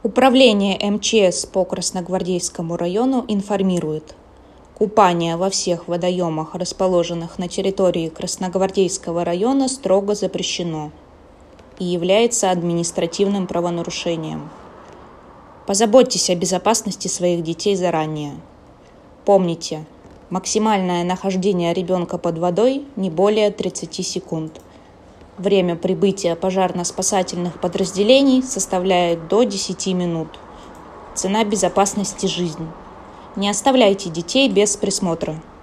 Управление МЧС по Красногвардейскому району информирует: купание во всех водоемах, расположенных на территории Красногвардейского района, строго запрещено и является административным правонарушением. Позаботьтесь о безопасности своих детей заранее. Помните, максимальное нахождение ребенка под водой не более 30 секунд. Время прибытия пожарно-спасательных подразделений составляет до 10 минут. Цена безопасности – жизнь. Не оставляйте детей без присмотра.